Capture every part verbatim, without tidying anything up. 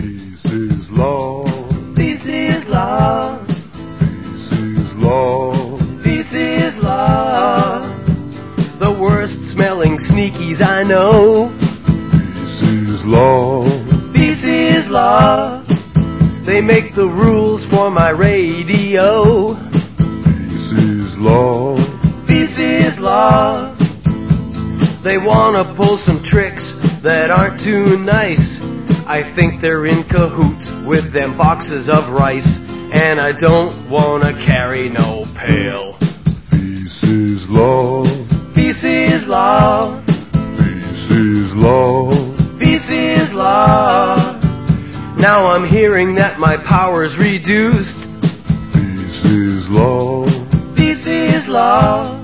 Peace is love. Peace is love. Peace is love. Peace is love. The worst smelling sneakies I know. Peace is love. Peace is love. They make the rules for my radio. Peace is love. Peace is love. They wanna pull some tricks that aren't too nice. I think they're in cahoots with them boxes of rice. And I don't wanna carry no pail. Peace is love. Peace is love. Peace is love. Peace is love. Now I'm hearing that my power's reduced. Peace is love. Peace is love.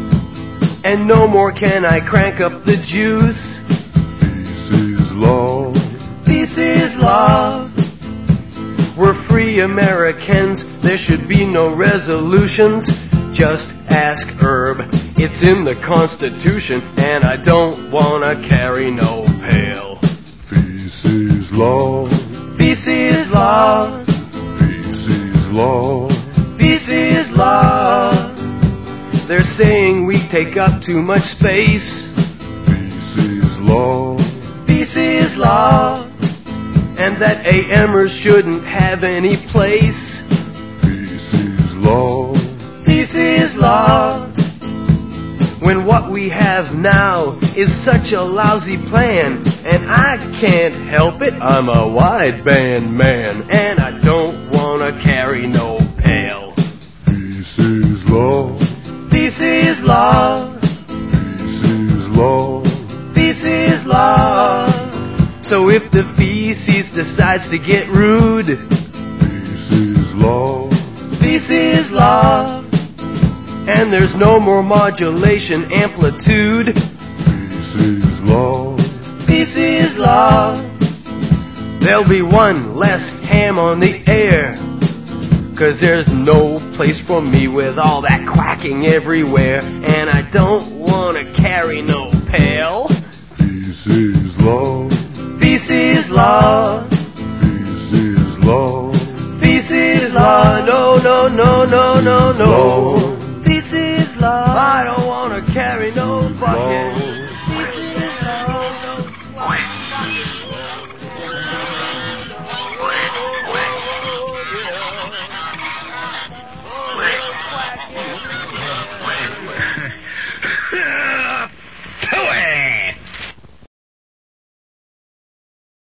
And no more can I crank up the juice. Peace is love. Peace is love. We're free Americans, there should be no resolutions. Just ask Herb, it's in the Constitution, and I don't wanna carry no pail. Peace is love. Peace is love. Peace is love. Peace is love. They're saying we take up too much space. Peace is love. Peace is love. And that A-Mers shouldn't have any place. Peace is love. Peace is love. When what we have now is such a lousy plan, and I can't help it, I'm a wideband man, and I don't wanna carry no pail. Peace is love. Peace is love. Peace is love. Peace is love. So if the feces decides to get rude, Peace is love. peace is love. And there's no more modulation amplitude. Peace is love. Peace is love. There'll be one less ham on the air, 'cause there's no place for me with all that quacking everywhere. And I don't wanna carry no pail. Peace is love. Peace is love. Peace is love. Peace is love. No, no, no, no, no, no. Peace is love. I don't wanna carry no bucket. Peace is